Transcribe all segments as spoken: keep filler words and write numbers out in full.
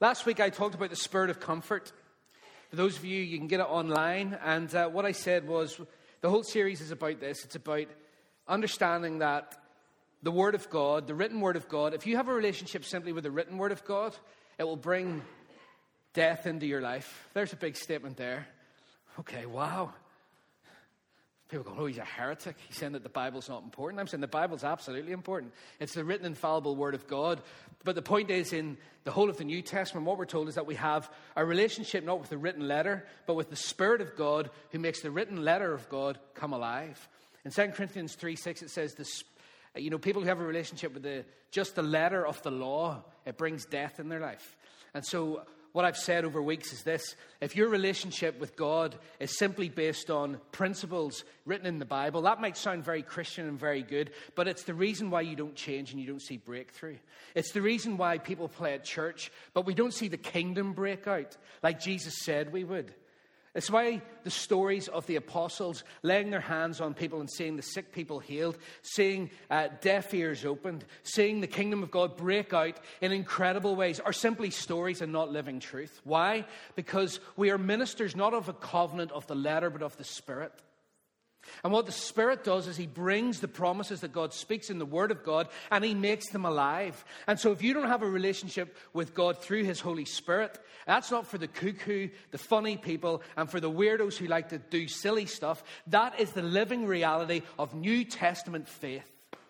Last week I talked about the spirit of comfort. For those of you, you can get it online. And uh, what I said was, the whole series is about this. It's about understanding that the Word of God, the written Word of God, if you have a relationship simply with the written Word of God, it will bring death into your life. There's a big statement there. Okay, wow. People go, oh, he's a heretic. He's saying that the Bible's not important. I'm saying the Bible's absolutely important. It's the written, infallible Word of God. But the point is, in the whole of the New Testament, what we're told is that we have a relationship not with the written letter, but with the Spirit of God who makes the written letter of God come alive. In Second Corinthians three six, it says, this, you know, people who have a relationship with the just the letter of the law, it brings death in their life. And so what I've said over weeks is this: if your relationship with God is simply based on principles written in the Bible, that might sound very Christian and very good, but it's the reason why you don't change and you don't see breakthrough. It's the reason why people play at church, but we don't see the kingdom break out like Jesus said we would. It's why the stories of the apostles laying their hands on people and seeing the sick people healed, seeing uh, deaf ears opened, seeing the kingdom of God break out in incredible ways are simply stories and not living truth. Why? Because we are ministers not of a covenant of the letter but of the Spirit. And what the Spirit does is he brings the promises that God speaks in the Word of God and he makes them alive. And so if you don't have a relationship with God through his Holy Spirit, that's not for the cuckoo, the funny people, and for the weirdos who like to do silly stuff. That is the living reality of New Testament faith.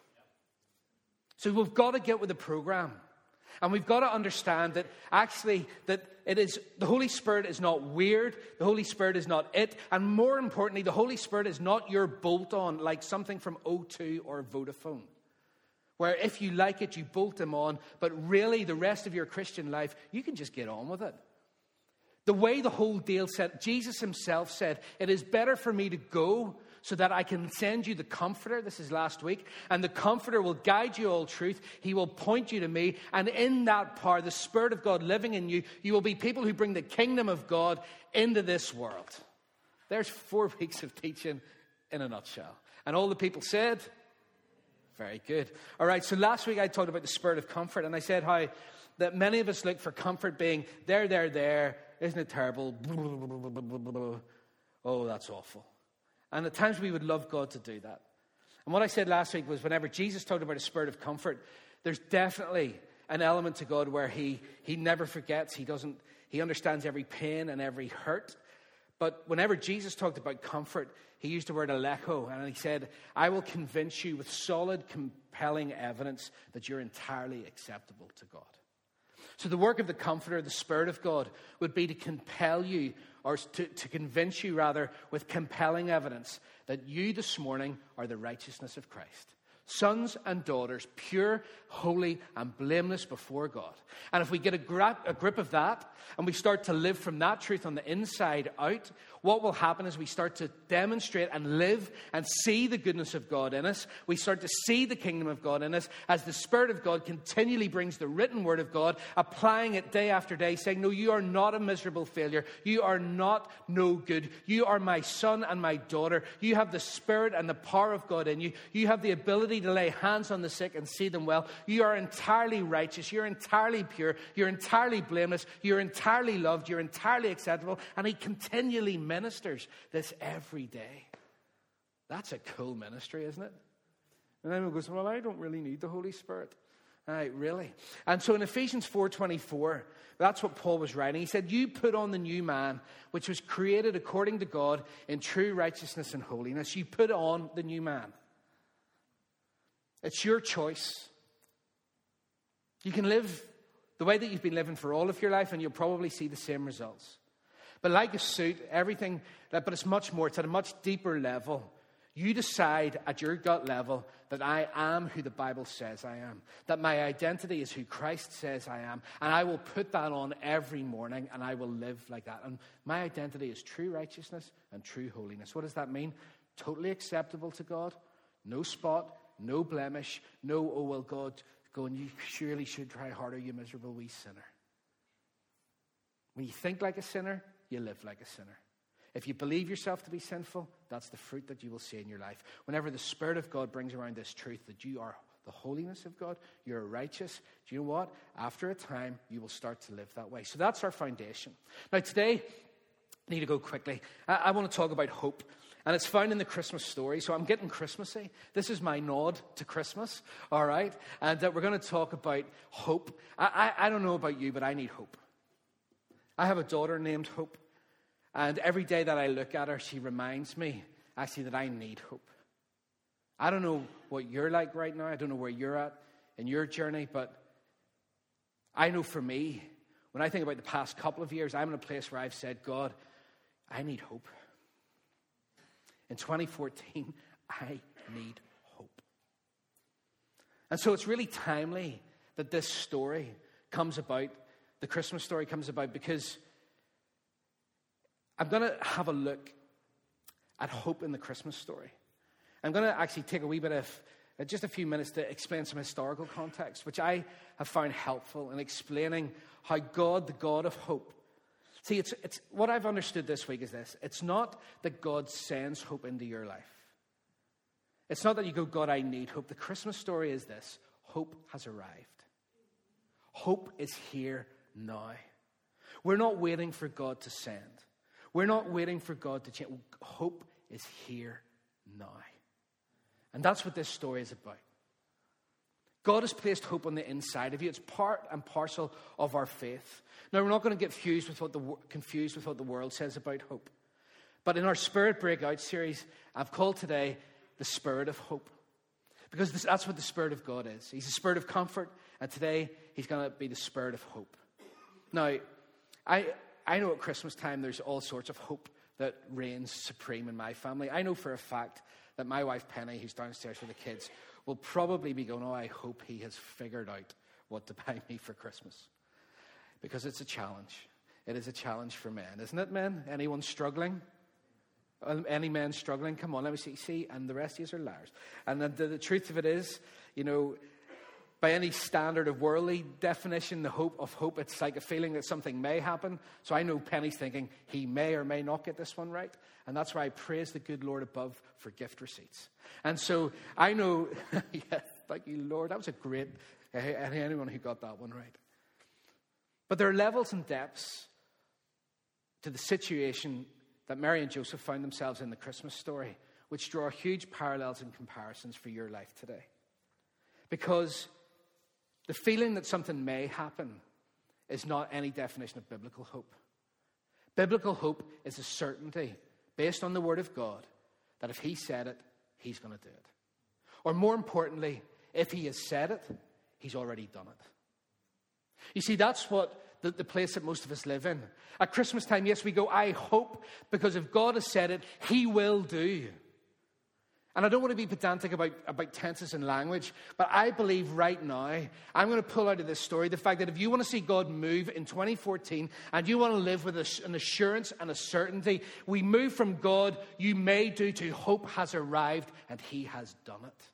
So we've got to get with the program. And we've got to understand that actually that it is the Holy Spirit is not weird. The Holy Spirit is not it. And more importantly, the Holy Spirit is not your bolt-on like something from O two or Vodafone, where if you like it, you bolt them on. But really, the rest of your Christian life, you can just get on with it. The way the whole deal said, Jesus himself said, it is better for me to go so that I can send you the Comforter. This is last week. And the Comforter will guide you all truth. He will point you to me. And in that power, the Spirit of God living in you, you will be people who bring the kingdom of God into this world. There's four weeks of teaching in a nutshell. And all the people said, very good. All right, so last week I talked about the spirit of comfort. And I said how that many of us look for comfort being there, there, there. Isn't it terrible? Oh, that's awful. And at times we would love God to do that. And what I said last week was whenever Jesus talked about a spirit of comfort, there's definitely an element to God where he, he never forgets. He doesn't, he understands every pain and every hurt. But whenever Jesus talked about comfort, he used the word alecho. And he said, I will convince you with solid, compelling evidence that you're entirely acceptable to God. So the work of the Comforter, the Spirit of God, would be to compel you, or to, to convince you rather, with compelling evidence that you this morning are the righteousness of Christ. Sons and daughters, pure, holy, and blameless before God. And if we get a, gra- a grip of that, and we start to live from that truth on the inside out, what will happen is we start to demonstrate and live and see the goodness of God in us. We start to see the kingdom of God in us as the Spirit of God continually brings the written word of God, applying it day after day, saying, no, you are not a miserable failure. You are not no good. You are my son and my daughter. You have the Spirit and the power of God in you. You have the ability to lay hands on the sick and see them well. You are entirely righteous. You're entirely pure. You're entirely blameless. You're entirely loved. You're entirely acceptable. And he continually ministers this every day. That's a cool ministry, isn't it? And then he goes, well, I don't really need the Holy Spirit. All right, really? And so in Ephesians four twenty-four, that's what Paul was writing. He said, you put on the new man, which was created according to God in true righteousness and holiness. You put on the new man. It's your choice. You can live the way that you've been living for all of your life, and you'll probably see the same results. But like a suit, everything, but it's much more. It's at a much deeper level. You decide at your gut level that I am who the Bible says I am. That my identity is who Christ says I am. And I will put that on every morning, and I will live like that. And my identity is true righteousness and true holiness. What does that mean? Totally acceptable to God. No spot, no blemish, no, oh, well, God, going, you surely should try harder, you miserable wee sinner. When you think like a sinner, you live like a sinner. If you believe yourself to be sinful, that's the fruit that you will see in your life. Whenever the Spirit of God brings around this truth that you are the holiness of God. You're righteous. Do you know what? After a time, you will start to live that way. So that's our foundation. Now today, I need to go quickly. I, I want to talk about hope. And it's found in the Christmas story, so I'm getting Christmassy. This is my nod to Christmas, all right? And uh, we're going to talk about hope. I, I, I don't know about you, but I need hope. I have a daughter named Hope, and every day that I look at her, she reminds me, actually, that I need hope. I don't know what you're like right now. I don't know where you're at in your journey, but I know for me, when I think about the past couple of years, I'm in a place where I've said, God, I need hope. In twenty fourteen, I need hope. And so it's really timely that this story comes about, the Christmas story comes about, because I'm going to have a look at hope in the Christmas story. I'm going to actually take a wee bit of, uh, just a few minutes to explain some historical context, which I have found helpful in explaining how God, the God of hope. See, it's, it's what I've understood this week is this. It's not that God sends hope into your life. It's not that you go, God, I need hope. The Christmas story is this. Hope has arrived. Hope is here now. We're not waiting for God to send. We're not waiting for God to change. Hope is here now. And that's what this story is about. God has placed hope on the inside of you. It's part and parcel of our faith. Now, we're not going to get confused with what the, confused with what the world says about hope. But in our Spirit Breakout series, I've called today the Spirit of Hope. Because this, that's what the Spirit of God is. He's the Spirit of comfort, and today he's going to be the Spirit of hope. Now, I, I know at Christmas time there's all sorts of hope that reigns supreme in my family. I know for a fact that my wife Penny, who's downstairs with the kids, will probably be going, oh, I hope he has figured out what to buy me for Christmas. Because it's a challenge. It is a challenge for men, isn't it, men? Anyone struggling? Any men struggling? Come on, let me see. See, and the rest of you are liars. And the, the, the truth of it is, you know, by any standard of worldly definition, the hope of hope, it's like a feeling that something may happen. So I know Penny's thinking he may or may not get this one right. And that's why I praise the good Lord above for gift receipts. And so I know, yeah, thank you, Lord. That was a great, anyone who got that one right. But there are levels and depths to the situation that Mary and Joseph found themselves in the Christmas story, which draw huge parallels and comparisons for your life today. Because the feeling that something may happen is not any definition of biblical hope. Biblical hope is a certainty based on the Word of God that if He said it, He's going to do it. Or more importantly, if He has said it, He's already done it. You see, that's what the, the place that most of us live in. At Christmas time, yes, we go, I hope, because if God has said it, He will do. And I don't want to be pedantic about, about tenses and language, but I believe right now, I'm going to pull out of this story the fact that if you want to see God move in twenty fourteen and you want to live with a, an assurance and a certainty, we move from God, you may do, to hope has arrived and He has done it.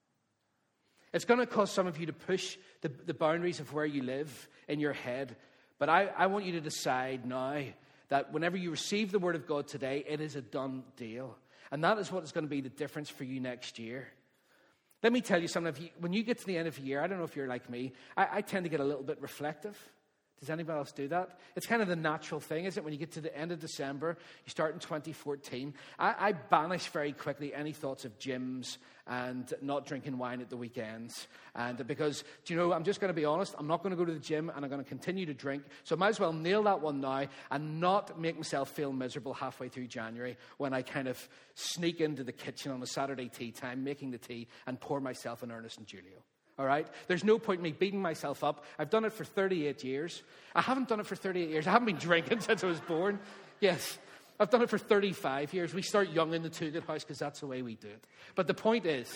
It's going to cause some of you to push the, the boundaries of where you live in your head, but I, I want you to decide now that whenever you receive the Word of God today, it is a done deal. And that is what is going to be the difference for you next year. Let me tell you something. If you, when you get to the end of the year, I don't know if you're like me, I, I tend to get a little bit reflective. Does anybody else do that? It's kind of the natural thing, isn't it? When you get to the end of December, you start in twenty fourteen. I, I banish very quickly any thoughts of gyms and not drinking wine at the weekends. And because, do you know, I'm just going to be honest, I'm not going to go to the gym and I'm going to continue to drink. So I might as well nail that one now and not make myself feel miserable halfway through January when I kind of sneak into the kitchen on a Saturday tea time, making the tea and pour myself an Ernest and Julio. All right? There's no point in me beating myself up. I've done it for thirty-eight years. I haven't done it for thirty-eight years. I haven't been drinking since I was born. Yes. I've done it for thirty-five years. We start young in the Toogood house because that's the way we do it. But the point is,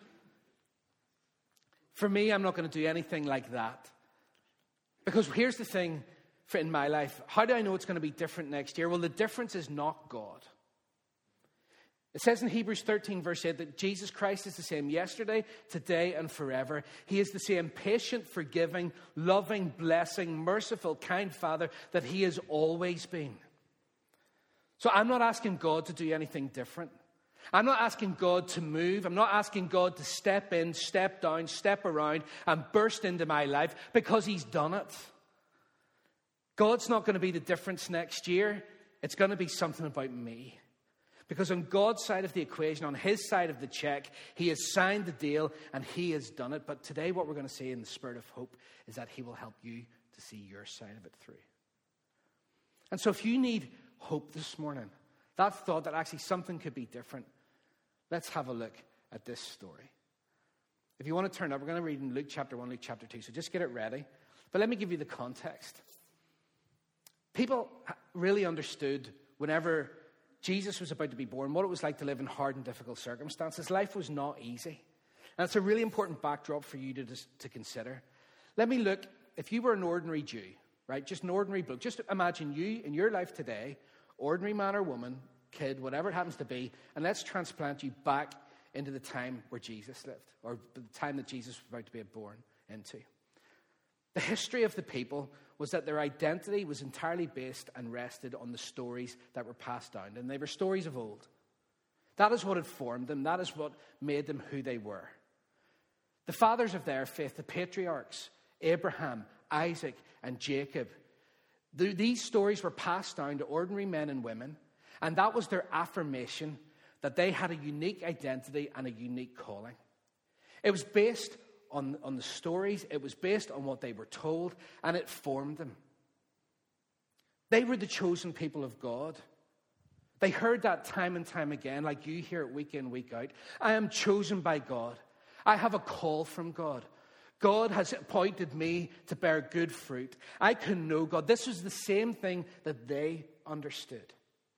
for me, I'm not going to do anything like that. Because here's the thing for in my life. How do I know it's going to be different next year? Well, the difference is not God. It says in Hebrews thirteen, verse eight, that Jesus Christ is the same yesterday, today, and forever. He is the same patient, forgiving, loving, blessing, merciful, kind Father that He has always been. So I'm not asking God to do anything different. I'm not asking God to move. I'm not asking God to step in, step down, step around, and burst into my life because he's done it. God's not going to be the difference next year. It's going to be something about me. Because on God's side of the equation, on his side of the check, he has signed the deal and he has done it. But today what we're going to say in the spirit of hope is that he will help you to see your side of it through. And so if you need hope this morning, that thought that actually something could be different, let's have a look at this story. If you want to turn up, we're going to read in Luke chapter one, Luke chapter two. So just get it ready. But let me give you the context. People really understood whenever Jesus was about to be born what it was like to live in hard and difficult circumstances. Life was not easy. And it's a really important backdrop for you to, to consider. Let me look, if you were an ordinary Jew, right, just an ordinary bloke, just imagine you in your life today, ordinary man or woman, kid, whatever it happens to be, and let's transplant you back into the time where Jesus lived, or the time that Jesus was about to be born into. The history of the people was that their identity was entirely based and rested on the stories that were passed down. And they were stories of old. That is what had formed them. That is what made them who they were. The fathers of their faith, the patriarchs, Abraham, Isaac, and Jacob, the, these stories were passed down to ordinary men and women. And that was their affirmation that they had a unique identity and a unique calling. It was based On, on the stories, it was based on what they were told, and it formed them. They were the chosen people of God. They heard that time and time again, like you hear it week in, week out. I am chosen by God. I have a call from God. God has appointed me to bear good fruit. I can know God. This was the same thing that they understood.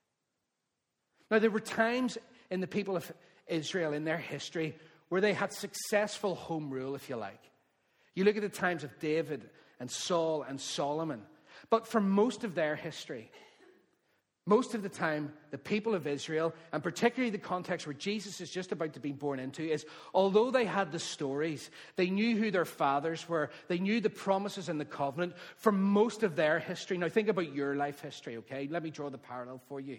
Now, there were times in the people of Israel, in their history, where they had successful home rule, if you like. You look at the times of David and Saul and Solomon. But for most of their history, most of the time, the people of Israel, and particularly the context where Jesus is just about to be born into, is although they had the stories, they knew who their fathers were, they knew the promises and the covenant for most of their history. Now think about your life history, okay? Let me draw the parallel for you.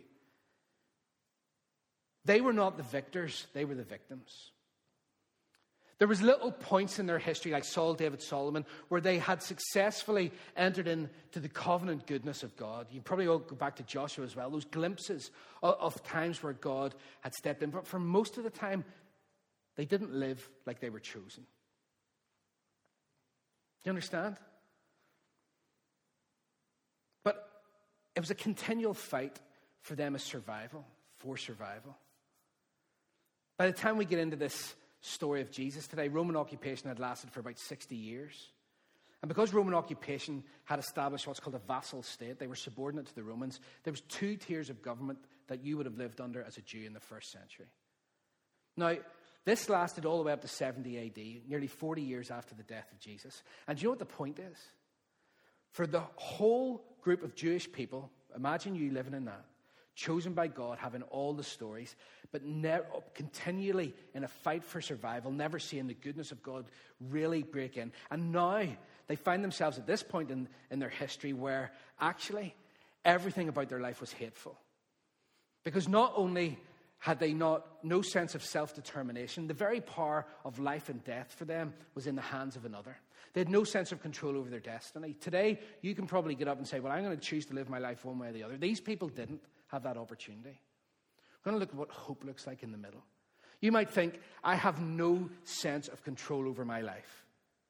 They were not the victors, they were the victims. There was little points in their history, like Saul, David, Solomon, where they had successfully entered into the covenant goodness of God. You probably all go back to Joshua as well, those glimpses of, of times where God had stepped in. But for most of the time, they didn't live like they were chosen. Do you understand? But it was a continual fight for them as survival, for survival. By the time we get into this story of Jesus today, Roman occupation had lasted for about sixty years. And because Roman occupation had established what's called a vassal state, they were subordinate to the Romans, there was two tiers of government that you would have lived under as a Jew in the first century. Now, this lasted all the way up to seventy A D, nearly forty years after the death of Jesus. And do you know what the point is? For the whole group of Jewish people, imagine you living in that, chosen by God, having all the stories, but ne- continually in a fight for survival, never seeing the goodness of God really break in. And now they find themselves at this point in, in their history where actually everything about their life was hateful. Because not only had they not no sense of self-determination, the very power of life and death for them was in the hands of another. They had no sense of control over their destiny. Today, you can probably get up and say, well, I'm going to choose to live my life one way or the other. These people didn't have that opportunity. We're going to look at what hope looks like in the middle. You might think, I have no sense of control over my life.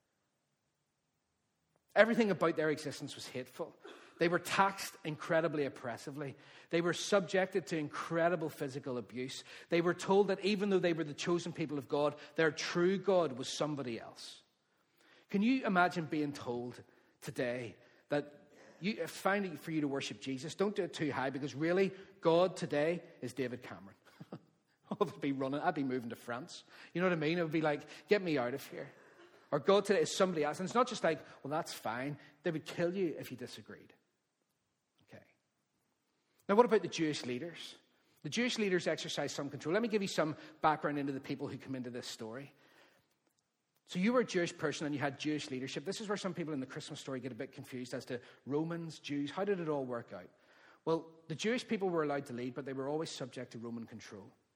Everything about their existence was hateful. They were taxed incredibly oppressively. They were subjected to incredible physical abuse. They were told that even though they were the chosen people of God, their true God was somebody else. Can you imagine being told today that you, if it's fine for you to worship Jesus, don't do it too high, because really, God today is David Cameron. I'd be running, I'd be moving to France. You know what I mean? It would be like, get me out of here. Or God today is somebody else. And it's not just like, well, that's fine. They would kill you if you disagreed. Okay. Now, what about the Jewish leaders? The Jewish leaders exercise some control. Let me give you some background into the people who come into this story. So you were a Jewish person and you had Jewish leadership. This is where some people in the Christmas story get a bit confused as to Romans, Jews. How did it all work out? Well, the Jewish people were allowed to lead, but they were always subject to Roman control.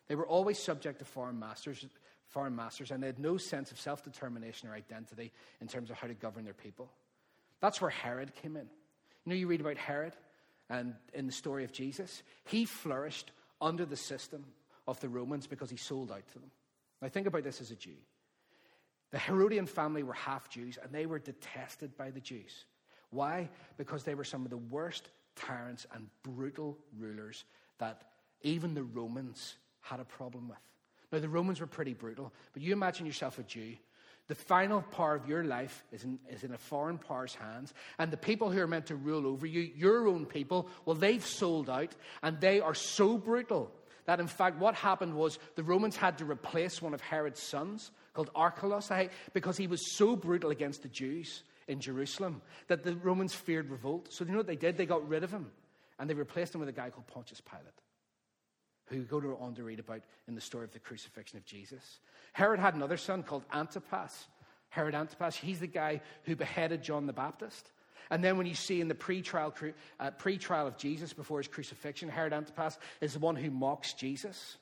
They were always subject to foreign masters, foreign masters, and they had no sense of self-determination or identity in terms of how to govern their people. That's where Herod came in. You know, you read about Herod and in the story of Jesus. He flourished under the system of the Romans because he sold out to them. Now think about this as a Jew. The Herodian family were half Jews, and they were detested by the Jews. Why? Because they were some of the worst tyrants and brutal rulers that even the Romans had a problem with. Now, the Romans were pretty brutal, but you imagine yourself a Jew. The final power of your life is in, is in a foreign power's hands, and the people who are meant to rule over you, your own people, well, they've sold out, and they are so brutal that, in fact, what happened was the Romans had to replace one of Herod's sons, called Archelaus, because he was so brutal against the Jews in Jerusalem that the Romans feared revolt. So you know what they did? They got rid of him, and they replaced him with a guy called Pontius Pilate, who we go on to read about in the story of the crucifixion of Jesus. Herod had another son called Antipas. Herod Antipas, he's the guy who beheaded John the Baptist. And then when you see in the pre-trial, uh, pre-trial of Jesus before his crucifixion, Herod Antipas is the one who mocks Jesus.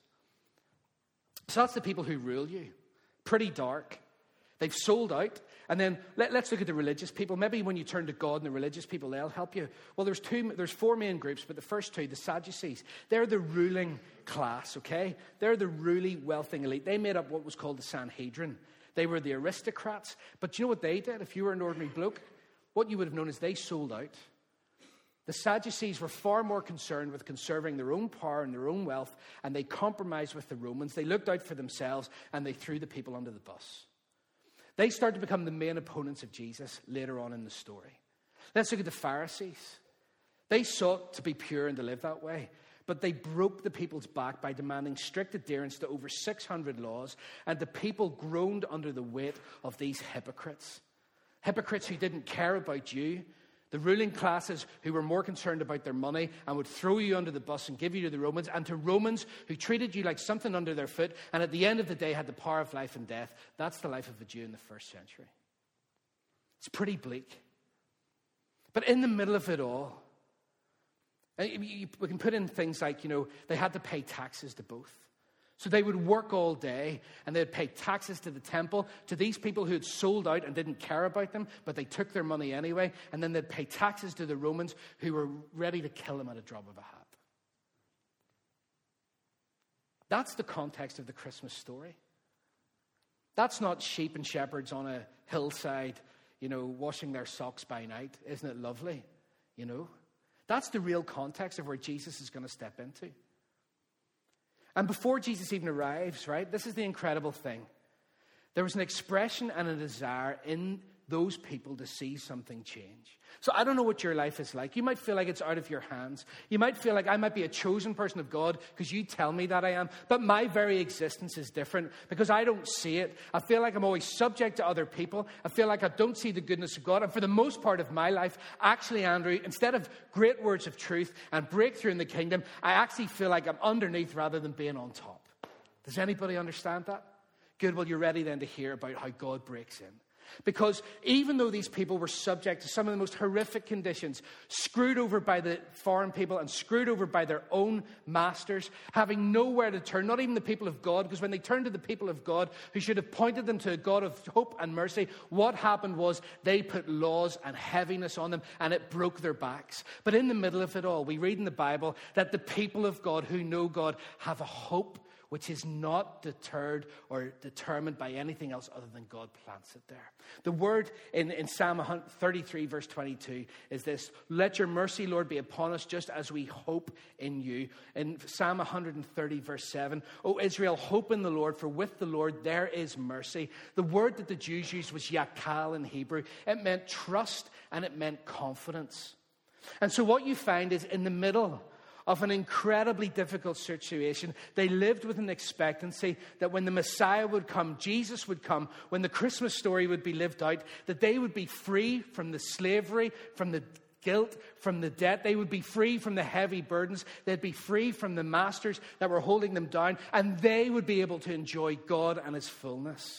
So that's the people who rule you. Pretty dark. They've sold out. And then let, let's look at the religious people. Maybe when you turn to God and the religious people, they'll help you. Well, there's two. There's four main groups, but the first two, the Sadducees, they're the ruling class, okay? They're the ruling, wealthy elite. They made up what was called the Sanhedrin. They were the aristocrats. But you know what they did? If you were an ordinary bloke, what you would have known is they sold out. The Sadducees were far more concerned with conserving their own power and their own wealth, and they compromised with the Romans. They looked out for themselves, and they threw the people under the bus. They started to become the main opponents of Jesus later on in the story. Let's look at the Pharisees. They sought to be pure and to live that way, but they broke the people's back by demanding strict adherence to over six hundred laws, and the people groaned under the weight of these hypocrites. Hypocrites who didn't care about you. The ruling classes who were more concerned about their money and would throw you under the bus and give you to the Romans, and to Romans who treated you like something under their foot and at the end of the day had the power of life and death. That's the life of a Jew in the first century. It's pretty bleak. But in the middle of it all, we can put in things like, you know, they had to pay taxes to both. So they would work all day and they'd pay taxes to the temple, to these people who had sold out and didn't care about them, but they took their money anyway. And then they'd pay taxes to the Romans who were ready to kill them at a drop of a hat. That's the context of the Christmas story. That's not sheep and shepherds on a hillside, you know, washing their socks by night. Isn't it lovely? You know, that's the real context of where Jesus is going to step into. And before Jesus even arrives, right, this is the incredible thing. There was an expression and a desire in those people to see something change. So I don't know what your life is like. You might feel like it's out of your hands. You might feel like I might be a chosen person of God because you tell me that I am. But my very existence is different because I don't see it. I feel like I'm always subject to other people. I feel like I don't see the goodness of God. And for the most part of my life, actually, Andrew, instead of great words of truth and breakthrough in the kingdom, I actually feel like I'm underneath rather than being on top. Does anybody understand that? Good, well, you're ready then to hear about how God breaks in. Because even though these people were subject to some of the most horrific conditions, screwed over by the foreign people and screwed over by their own masters, having nowhere to turn, not even the people of God, because when they turned to the people of God, who should have pointed them to a God of hope and mercy, what happened was they put laws and heaviness on them, and it broke their backs. But in the middle of it all, we read in the Bible that the people of God who know God have a hope which is not deterred or determined by anything else other than God plants it there. The word in, in Psalm thirty-three, verse twenty-two is this: let your mercy, Lord, be upon us just as we hope in you. In Psalm one thirty, verse seven, O Israel, hope in the Lord, for with the Lord there is mercy. The word that the Jews used was yakal in Hebrew. It meant trust and it meant confidence. And so what you find is in the middle of an incredibly difficult situation, they lived with an expectancy that when the Messiah would come, Jesus would come, when the Christmas story would be lived out, that they would be free from the slavery, from the guilt, from the debt. They would be free from the heavy burdens. They'd be free from the masters that were holding them down, and they would be able to enjoy God and his fullness.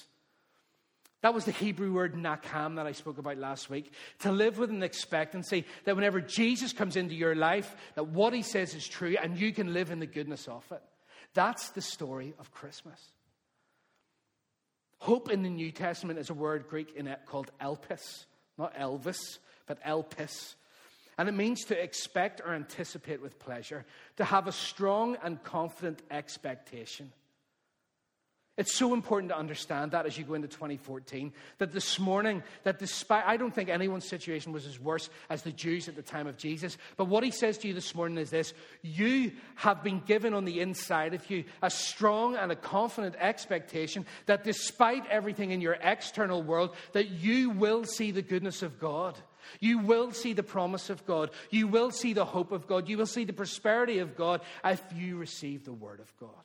That was the Hebrew word nakam that I spoke about last week. To live with an expectancy that whenever Jesus comes into your life, that what he says is true and you can live in the goodness of it. That's the story of Christmas. Hope in the New Testament is a word Greek in it called elpis, not Elvis, but elpis. And it means to expect or anticipate with pleasure, to have a strong and confident expectation. It's so important to understand that as you go into twenty fourteen, that this morning, that despite, I don't think anyone's situation was as worse as the Jews at the time of Jesus, but what he says to you this morning is this: you have been given on the inside of you a strong and a confident expectation that despite everything in your external world, that you will see the goodness of God. You will see the promise of God. You will see the hope of God. You will see the prosperity of God if you receive the word of God.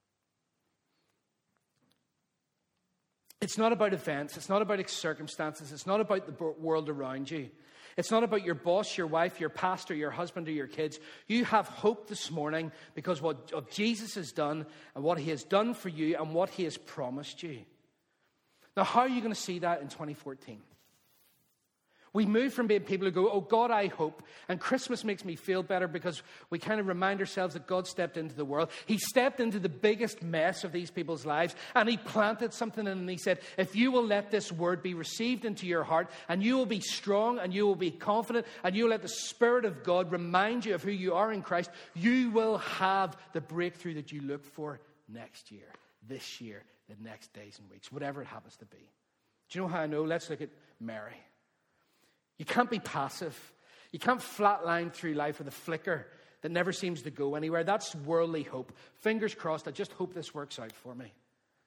It's not about events. It's not about circumstances. It's not about the world around you. It's not about your boss, your wife, your pastor, your husband, or your kids. You have hope this morning because what of Jesus has done and what he has done for you and what he has promised you. Now, how are you going to see that in twenty fourteen? We move from being people who go, oh, God, I hope. And Christmas makes me feel better because we kind of remind ourselves that God stepped into the world. He stepped into the biggest mess of these people's lives and he planted something in them. And he said, if you will let this word be received into your heart and you will be strong and you will be confident and you will let the Spirit of God remind you of who you are in Christ, you will have the breakthrough that you look for next year, this year, the next days and weeks, whatever it happens to be. Do you know how I know? Let's look at Mary. You can't be passive. You can't flatline through life with a flicker that never seems to go anywhere. That's worldly hope. Fingers crossed, I just hope this works out for me.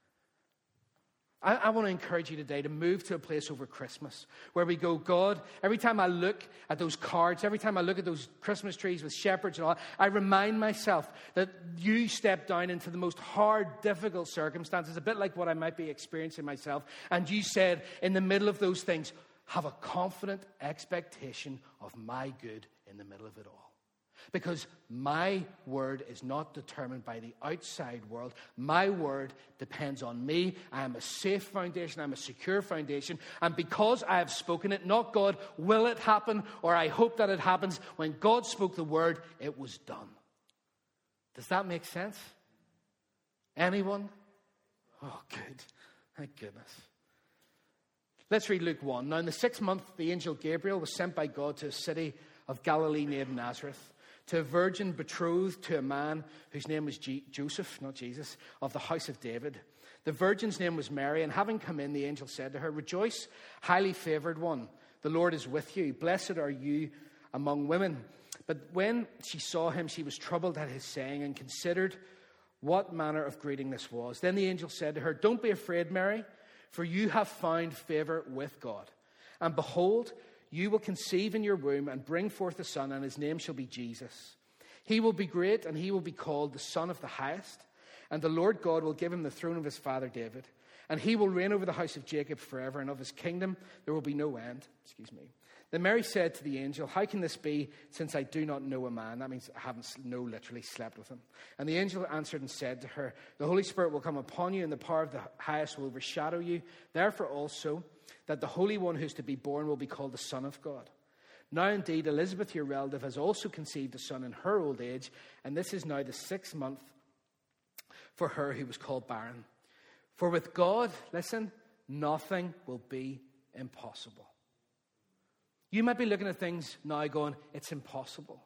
I, I want to encourage you today to move to a place over Christmas where we go, God, every time I look at those cards, every time I look at those Christmas trees with shepherds and all, I remind myself that you stepped down into the most hard, difficult circumstances, a bit like what I might be experiencing myself. And you said, in the middle of those things, have a confident expectation of my good in the middle of it all. Because my word is not determined by the outside world. My word depends on me. I am a safe foundation. I'm a secure foundation. And because I have spoken it, not God, will it happen, or I hope that it happens. When God spoke the word, it was done. Does that make sense? Anyone? Oh, good. Thank goodness. Let's read Luke one. Now, in the sixth month, the angel Gabriel was sent by God to a city of Galilee named Nazareth, to a virgin betrothed to a man whose name was G- Joseph, not Jesus, of the house of David. The virgin's name was Mary, and having come in, the angel said to her, rejoice, highly favored one, the Lord is with you. Blessed are you among women. But when she saw him, she was troubled at his saying and considered what manner of greeting this was. Then the angel said to her, don't be afraid, Mary, for you have found favor with God. And behold, you will conceive in your womb and bring forth a son, and his name shall be Jesus. He will be great, and he will be called the Son of the Highest. And the Lord God will give him the throne of his father David. And he will reign over the house of Jacob forever, and of his kingdom there will be no end. Excuse me. Then Mary said to the angel, how can this be, since I do not know a man? That means I haven't, no, literally slept with him. And the angel answered and said to her, the Holy Spirit will come upon you, and the power of the highest will overshadow you. Therefore also, that the Holy One who is to be born will be called the Son of God. Now indeed, Elizabeth, your relative, has also conceived a son in her old age, and this is now the sixth month for her who was called barren. For with God, listen, nothing will be impossible. You might be looking at things now going, it's impossible.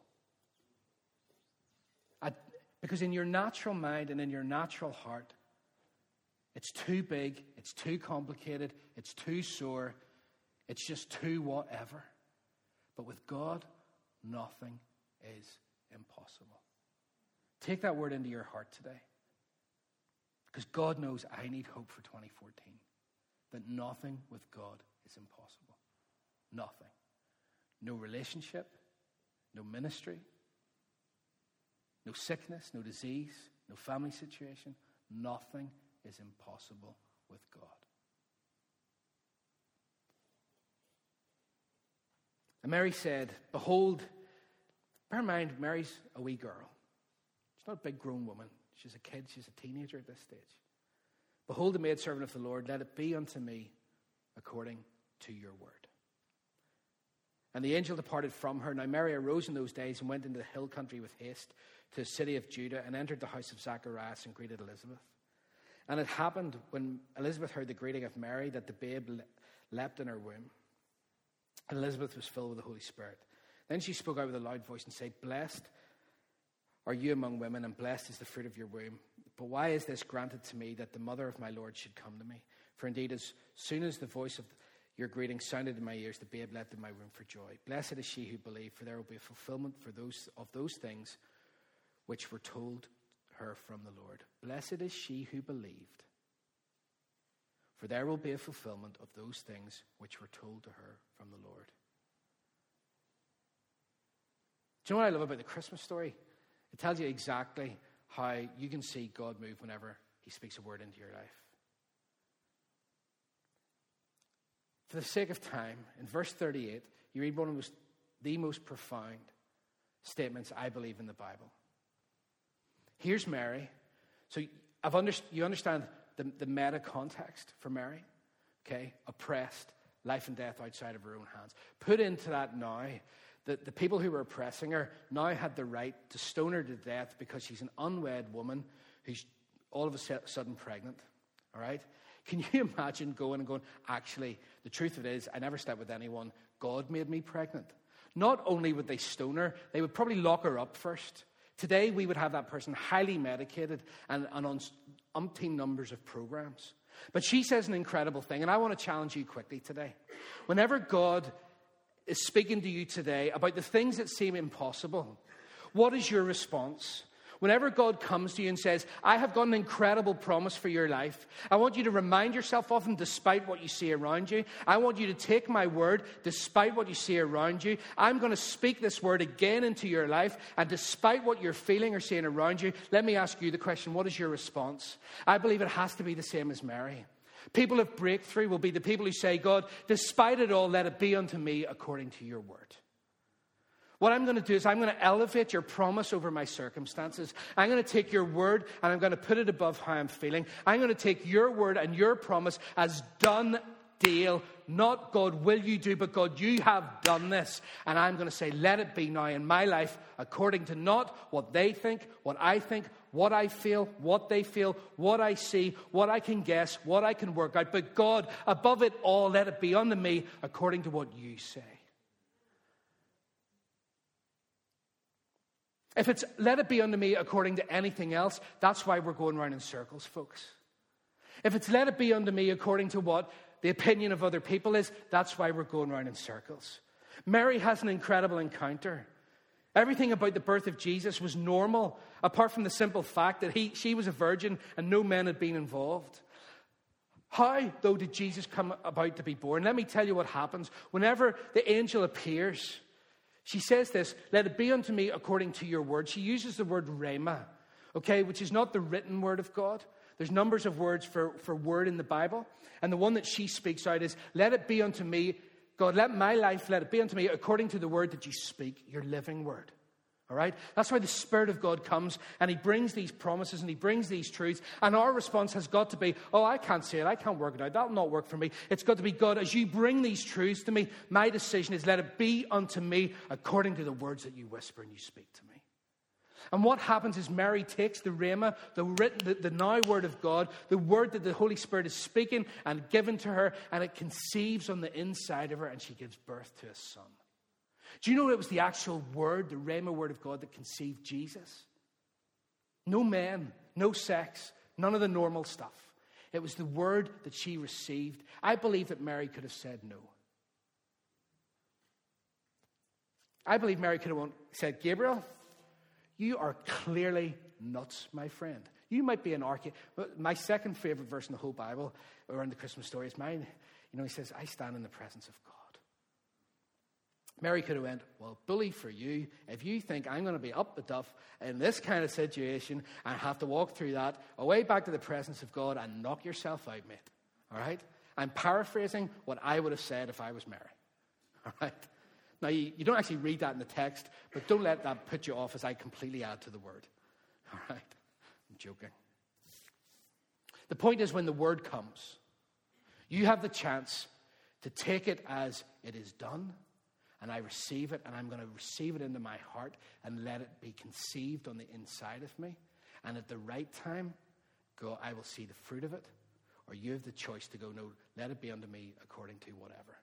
I, because in your natural mind and in your natural heart, it's too big, it's too complicated, it's too sore, it's just too whatever. But with God, nothing is impossible. Take that word into your heart today. Because God knows I need hope for twenty fourteen. That nothing with God is impossible. Nothing. No relationship, no ministry, no sickness, no disease, no family situation. Nothing is impossible with God. And Mary said, behold, bear in mind, Mary's a wee girl. She's not a big grown woman. She's a kid. She's a teenager at this stage. Behold, the maidservant of the Lord, let it be unto me according to your word. And the angel departed from her. Now Mary arose in those days and went into the hill country with haste to the city of Judah and entered the house of Zacharias and greeted Elizabeth. And it happened when Elizabeth heard the greeting of Mary that the babe leapt in her womb. And Elizabeth was filled with the Holy Spirit. Then she spoke out with a loud voice and said, "Blessed are you among women, and blessed is the fruit of your womb. But why is this granted to me, that the mother of my Lord should come to me? For indeed, as soon as the voice of your greeting sounded in my ears, the babe leapt in my womb for joy. Blessed is she who believed, for there will be a fulfillment for those of those things which were told her from the Lord. Blessed is she who believed, for there will be a fulfillment of those things which were told to her from the Lord." Do you know what I love about the Christmas story? It tells you exactly how you can see God move whenever he speaks a word into your life. For the sake of time, in verse thirty-eight, you read one of the most, the most profound statements I believe in the Bible. Here's Mary. So I've under, you understand the, the meta context for Mary. Okay? Oppressed, life and death outside of her own hands. Put into that now, the, the people who were oppressing her now had the right to stone her to death because she's an unwed woman who's all of a sudden pregnant. All right? Can you imagine going and going, actually, the truth of it is, I never slept with anyone. God made me pregnant. Not only would they stone her, they would probably lock her up first. Today, we would have that person highly medicated and, and on umpteen numbers of programs. But she says an incredible thing, and I want to challenge you quickly today. Whenever God is speaking to you today about the things that seem impossible, what is your response? Whenever God comes to you and says, "I have got an incredible promise for your life," I want you to remind yourself of him despite what you see around you. I want you to take my word despite what you see around you. I'm going to speak this word again into your life, and despite what you're feeling or seeing around you, let me ask you the question, what is your response? I believe it has to be the same as Mary. People of breakthrough will be the people who say, "God, despite it all, let it be unto me according to your word." What I'm going to do is I'm going to elevate your promise over my circumstances. I'm going to take your word and I'm going to put it above how I'm feeling. I'm going to take your word and your promise as done deal. Not God, will you do, but God, you have done this. And I'm going to say, let it be now in my life according to not what they think, what I think, what I feel, what they feel, what I see, what I can guess, what I can work out. But God, above it all, let it be unto me according to what you say. If it's let it be unto me according to anything else, that's why we're going around in circles, folks. If it's let it be unto me according to what the opinion of other people is, that's why we're going around in circles. Mary has an incredible encounter. Everything about the birth of Jesus was normal, apart from the simple fact that he, she was a virgin and no men had been involved. How, though, did Jesus come about to be born? Let me tell you what happens. Whenever the angel appears, she says this, "Let it be unto me according to your word." She uses the word rhema, okay, which is not the written word of God. There's numbers of words for, for word in the Bible. And the one that she speaks out is, "Let it be unto me, God, let my life, let it be unto me according to the word that you speak, your living word." All right? That's why the Spirit of God comes and he brings these promises and he brings these truths. And our response has got to be, "Oh, I can't say it. I can't work it out. That'll not work for me." It's got to be, "God, as you bring these truths to me, my decision is let it be unto me according to the words that you whisper and you speak to me." And what happens is Mary takes the rhema, the written, the, the now word of God, the word that the Holy Spirit is speaking and given to her, and it conceives on the inside of her and she gives birth to a son. Do you know it was the actual word, the rhema word of God, that conceived Jesus? No men, no sex, none of the normal stuff. It was the word that she received. I believe that Mary could have said no. I believe Mary could have said, "Gabriel, you are clearly nuts, my friend. You might be an archangel." My second favorite verse in the whole Bible around the Christmas story is mine. You know, he says, "I stand in the presence of God." Mary could have went, "Well, bully for you. If you think I'm going to be up the duff in this kind of situation and have to walk through that, away back to the presence of God and knock yourself out, mate." All right? I'm paraphrasing what I would have said if I was Mary. All right? Now, you, you don't actually read that in the text, but don't let that put you off as I completely add to the word. All right? I'm joking. The point is, when the word comes, you have the chance to take it as it is done and I receive it, and I'm going to receive it into my heart and let it be conceived on the inside of me. And at the right time, go, I will see the fruit of it. Or you have the choice to go, no, let it be unto me according to whatever.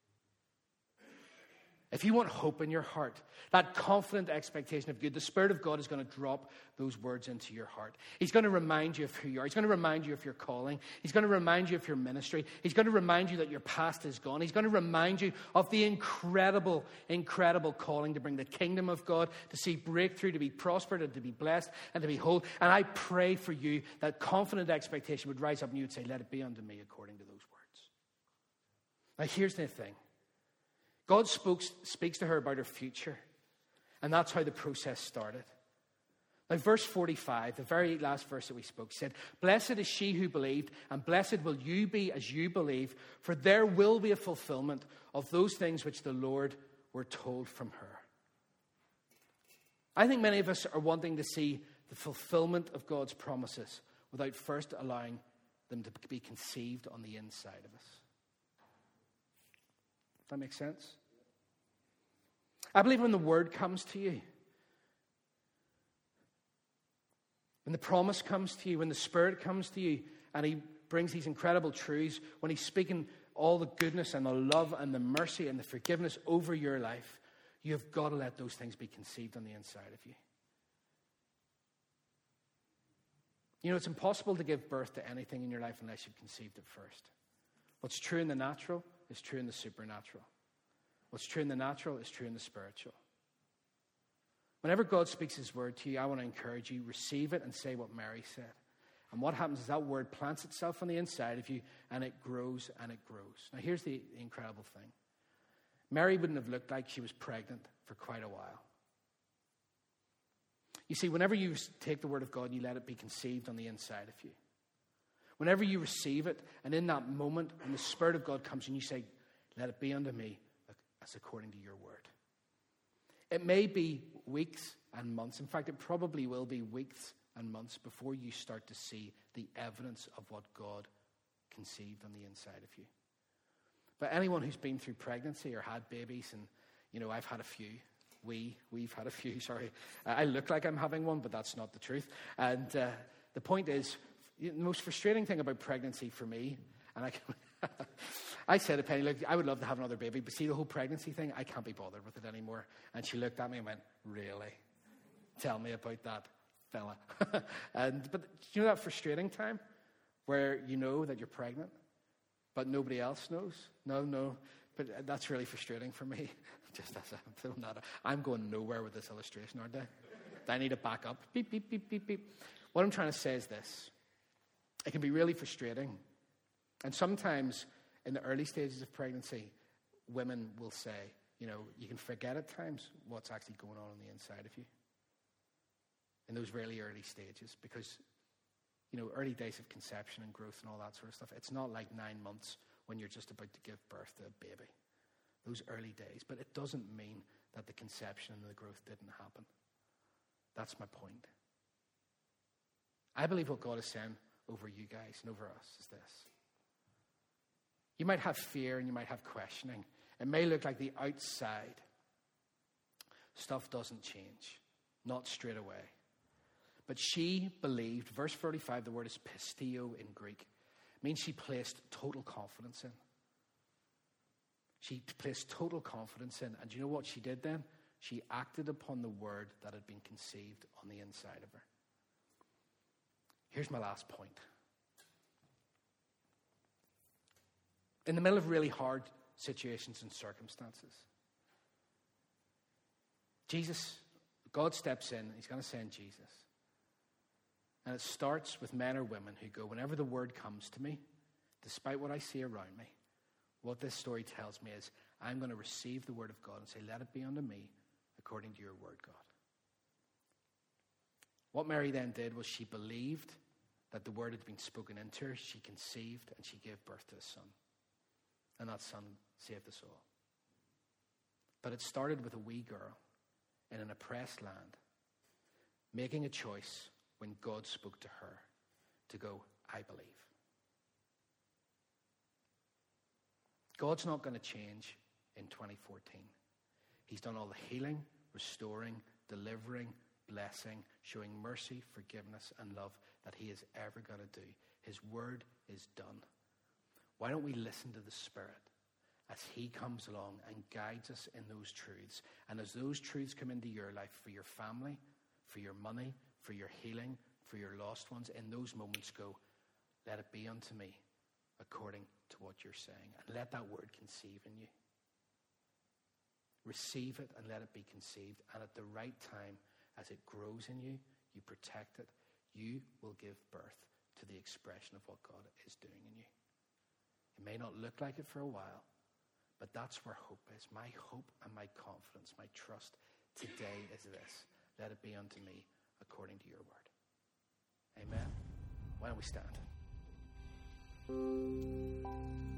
If you want hope in your heart, that confident expectation of good, the Spirit of God is going to drop those words into your heart. He's going to remind you of who you are. He's going to remind you of your calling. He's going to remind you of your ministry. He's going to remind you that your past is gone. He's going to remind you of the incredible, incredible calling to bring the kingdom of God, to see breakthrough, to be prospered, and to be blessed, and to be whole. And I pray for you that confident expectation would rise up and you would say, let it be unto me according to those words. Now here's the thing. God spoke, speaks to her about her future, and that's how the process started. Now, verse forty-five, the very last verse that we spoke, said, blessed is she who believed, and blessed will you be as you believe, for there will be a fulfillment of those things which the Lord were told from her. I think many of us are wanting to see the fulfillment of God's promises without first allowing them to be conceived on the inside of us. That makes sense? I believe when the word comes to you, when the promise comes to you, when the Spirit comes to you, and He brings these incredible truths, when He's speaking all the goodness and the love and the mercy and the forgiveness over your life, you have got to let those things be conceived on the inside of you. You know, it's impossible to give birth to anything in your life unless you've conceived it first. What's true in the natural is true in the supernatural. What's true in the natural is true in the spiritual. Whenever God speaks His word to you, I want to encourage you, receive it and say what Mary said. And what happens is that word plants itself on the inside of you, and it grows and it grows. Now here's the incredible thing. Mary wouldn't have looked like she was pregnant for quite a while. You see, whenever you take the word of God and you let it be conceived on the inside of you, whenever you receive it, and in that moment, when the Spirit of God comes and you say, let it be unto me as according to your word. It may be weeks and months. In fact, it probably will be weeks and months before you start to see the evidence of what God conceived on the inside of you. But anyone who's been through pregnancy or had babies, and, you know, I've had a few. We, we've had a few, sorry. I look like I'm having one, but that's not the truth. And uh, the point is, the most frustrating thing about pregnancy for me, and I I said to Penny, look, I would love to have another baby, but see the whole pregnancy thing, I can't be bothered with it anymore. And she looked at me and went, really? Tell me about that, fella. and But you know that frustrating time where you know that you're pregnant, but nobody else knows? No, no. But that's really frustrating for me. Just as I'm not, I'm going nowhere with this illustration, aren't I? I need to back up. Beep, beep, beep, beep, beep. What I'm trying to say is this. It can be really frustrating. And sometimes in the early stages of pregnancy, women will say, you know, you can forget at times what's actually going on on the inside of you. In those really early stages. Because, you know, early days of conception and growth and all that sort of stuff, it's not like nine months when you're just about to give birth to a baby. Those early days. But it doesn't mean that the conception and the growth didn't happen. That's my point. I believe what God is saying over you guys and over us is this. You might have fear and you might have questioning. It may look like the outside stuff doesn't change. Not straight away. But she believed, verse forty-five, the word is pistio in Greek. It means she placed total confidence in. She placed total confidence in. And do you know what she did then? She acted upon the word that had been conceived on the inside of her. Here's my last point. In the middle of really hard situations and circumstances, Jesus, God steps in. He's going to send Jesus. And it starts with men or women who go, whenever the word comes to me, despite what I see around me, what this story tells me is, I'm going to receive the word of God and say, let it be unto me according to your word, God. What Mary then did was she believed that the word had been spoken into her. She conceived and she gave birth to a son. And that son saved us all. But it started with a wee girl in an oppressed land making a choice when God spoke to her to go, I believe. God's not going to change in twenty fourteen. He's done all the healing, restoring, delivering, blessing, showing mercy, forgiveness, and love that he is ever going to do. His word is done. Why don't we listen to the Spirit as he comes along and guides us in those truths? And as those truths come into your life for your family, for your money, for your healing, for your lost ones, in those moments go, let it be unto me according to what you're saying. And let that word conceive in you. Receive it and let it be conceived. And at the right time, as it grows in you, you protect it, you will give birth to the expression of what God is doing in you. It may not look like it for a while, but that's where hope is. My hope and my confidence, my trust today is this. Let it be unto me according to your word. Amen. Why don't we stand?